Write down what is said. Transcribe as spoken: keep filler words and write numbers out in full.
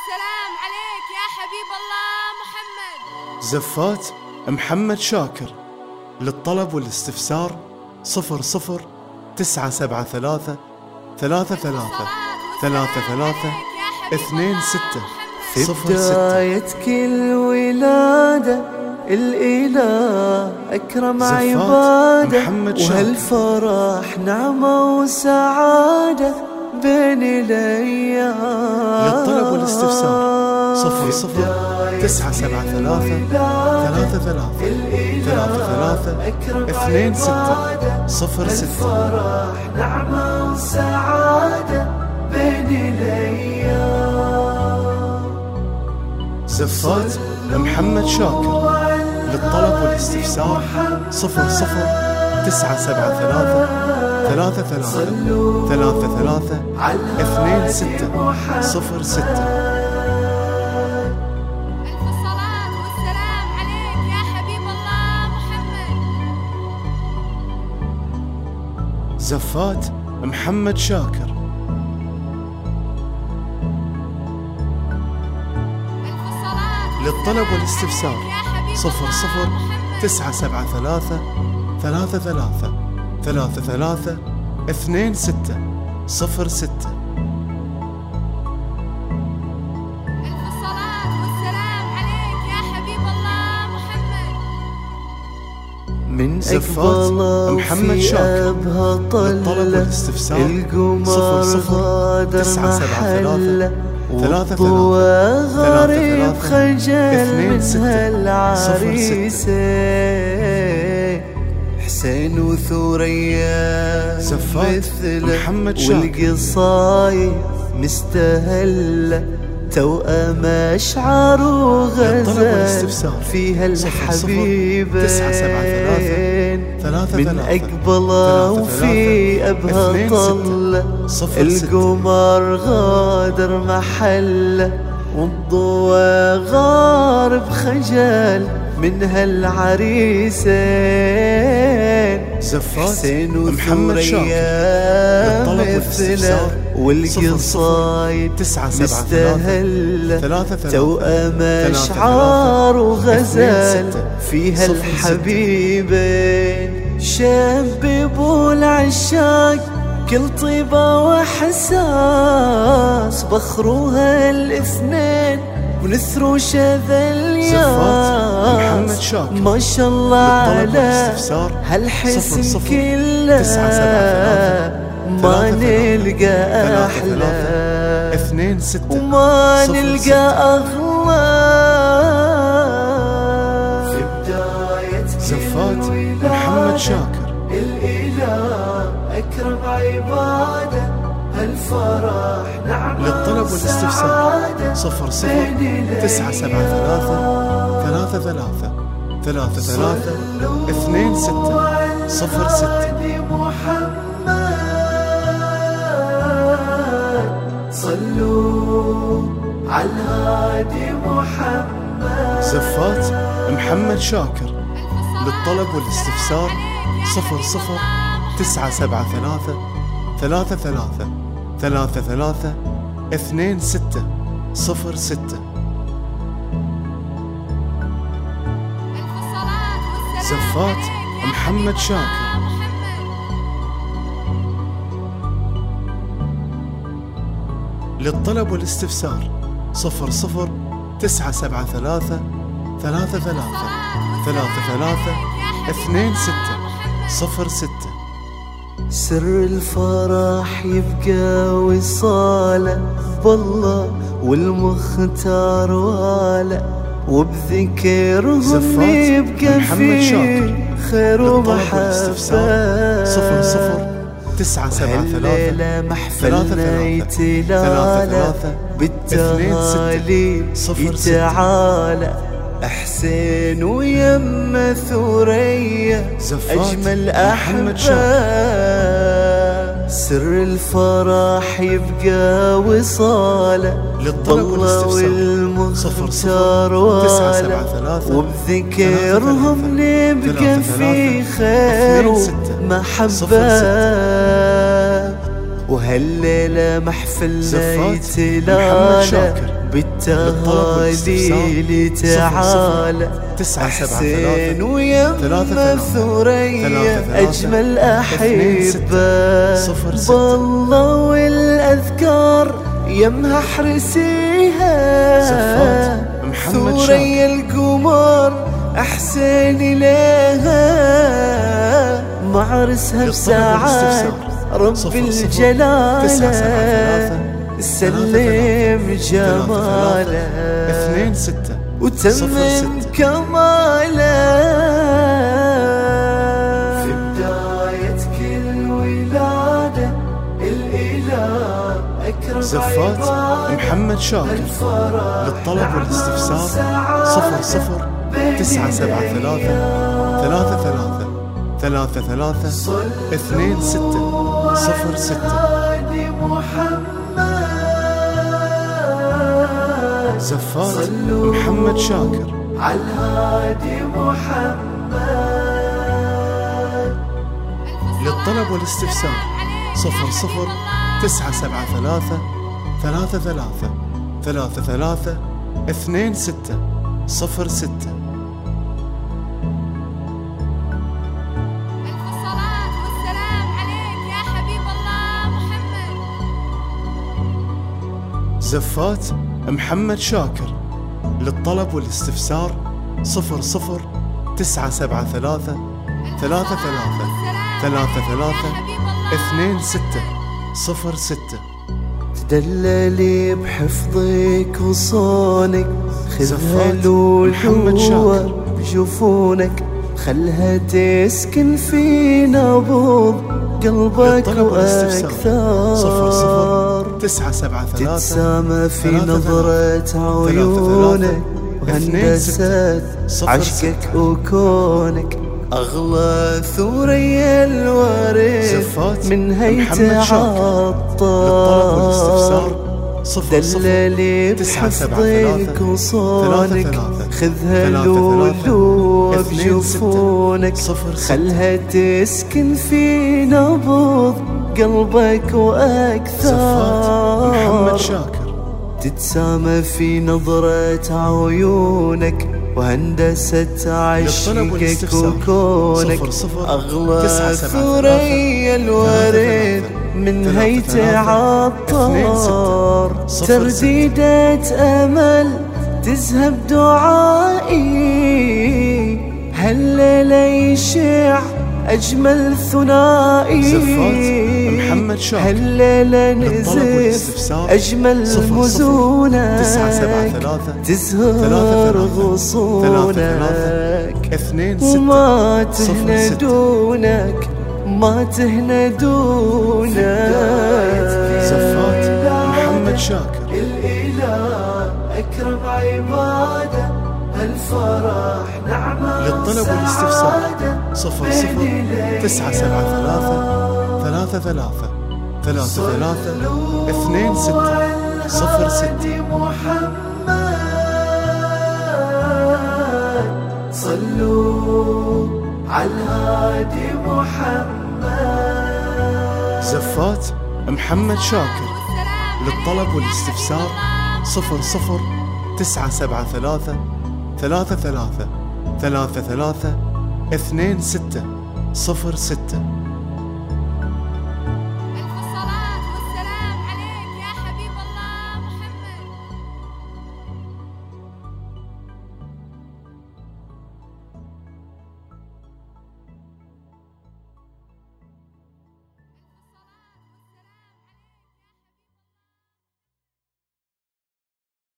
والسلام عليك يا حبيب الله محمد. زفات محمد شاكر. للطلب والاستفسار صفر صفر تسعة سبعة ثلاثة ثلاثة ثلاثة ثلاثة ثلاثة اثنين ستة صفر ستة. في بداية كل ولادة الإله أكرم عباده، وهالفرح نعمة وسعادة بين الأيام. للطلب والاستفسار صفر صفر تسعة سبعة ثلاثة ثلاثة ثلاثة ثلاثة ثلاثة اثنين ستة صفر ستة. فرح نعمة وسعادة بين الأيام. زفات محمد شاكر. للطلب والاستفسار صفر صفر تسعة سبعة ثلاثة ثلاثة ثلاثة ثلاثة ثلاثة اثنين ستة صفر ستة. ألف الصلاة والسلام عليك يا حبيب الله محمد. زفات محمد شاكر. ألف الصلاة للطلب والاستفسار صفر صفر تسعة سبعة ثلاثة ثلاثة ثلاثة ثلاثة ثلاثة اثنين ستة صفر ستة. ألف الصلاة والسلام عليك يا حبيب الله محمد. من زفات محمد شاكر. للطلب والاستفسار صفر صفر تسعة سبعة ثلاثة ثلاثة ثلاثة غريب خجل اثنين من ستة هالعريسة، حسين وثريا زفات محمد شاكر. والقصايد مستهلة توأم أشعار وغزال فيها الحبيبين من أقبله وفي أبها طلة. القمر غادر محله والضوى غارب خجل من هالعريسين. زفات محمد شاكر. مثله والقصايد مستهلة توأم أشعار وغزال فيها الحبيبين. شببوا العشاق كل طيبة وحساس، بخروها الاثنين ونثروا شذا الياس. ما شاء الله على هالحسن كله ما نلقى أحلى وما نلقى أغلى. في بداية زفات محمد شاكر. الإله أكرم عباده، هالفرح نعمة للطلب والاستفسار صفر صفر تسعة سبعة ثلاثة ثلاثة ثلاثة ثلاثة ثلاثة اثنين ستة صفر ستة. صلوا على الهادي محمد. زفات محمد شاكر. للطلب والاستفسار صفر صفر تسعة سبعة ثلاثة ثلاثة ثلاثة ثلاثة ثلاثة اثنين ستة صفر ستة. زفات محمد شاكر. للطلب والاستفسار صفر صفر تسعة سبعة ثلاثة ثلاثة ثلاثة ثلاثة ثلاثة اثنين ستة صفر ستة. سر الفرح يبقى وصاله بالله والمختار واله، وبذكرهم يبقى في خير ومحبة. صفر صفر تسعة سبعة ثلاثة محفلنا يتلالى بالتهالي يتعالى. حسين ويم ثريا أجمل أحباب. سر الفرح يبقى وصاله بالله والمختار واله، وبذكرهم نبقى في خير ومحبة. وهالليلة محفلنا زفات يتلالا بالتهاليل تعالى حسين ويما ثريا أجمل أحبة بالله والأذكار يمها حرسيها ثريا القمر أحسن لها معرسها بساعات رب الجلالة سلم جماله اثنين ستة وتمم كماله في بداية كل ولادة الإله أكرم زفات محمد شاكر للطلب والاستفسار صفر صفر تسعة سبعة ثلاثة ثلاثة ثلاثة ثلاثة ثلاثة اثنين ستة صفر ستة. زفات محمد شاكر عالهادي محمد للطلب والاستفسار صفر صفر تسعة سبعة ثلاثة ثلاثة ثلاثة ثلاثة ثلاثة اثنين ستة صفر ستة. ألف الصلاة والسلام عليك يا حبيب الله محمد. زفات محمد شاكر للطلب والاستفسار صفر صفر تسعة سبعة ثلاثة ثلاثة ثلاثة ثلاثة ثلاثة اثنين ستة صفر ستة. تدللي بحفظك وصونك خذها الولوة بجفونك خلها تسكن في نبض قلبك وأكثر صفر صفر تسعة سبعة ثلاثة تتسامى في نظرة عيونك وهندسة عشقك وكونك أغلى ثوري الورد من هيت عطار دللي بحفظك وصونك خذها الولوة بجفونك خلها تسكن في نبض قلبك وأكثر محمد شاكر تتسامى في نظرة عيونك وهندسة عشقك وكونك أغلى ثريا الورد من هيت عطار ترديدة أمل تذهب دعائي هالليلة يشع أجمل ثنائي محمد شاكر هالليلة نزف أجمل مزونك تزهر غصونك وما تهنى دونك ما تهنى دونك. زفات محمد شاكر الإله أكرم عباده الفرح نعمة للطلب والاستفسار صفر صفر تسعة سبعة ثلاثة ثلاثة ثلاثة ثلاثة ثلاثة اثنين ستة صفر ستة. صلوا على الهادي محمد. زفات محمد شاكر للطلب والاستفسار صفر صفر تسعة سبعة ثلاثة ثلاثة ثلاثة ثلاثة ثلاثة اثنين ستة صفر ستة.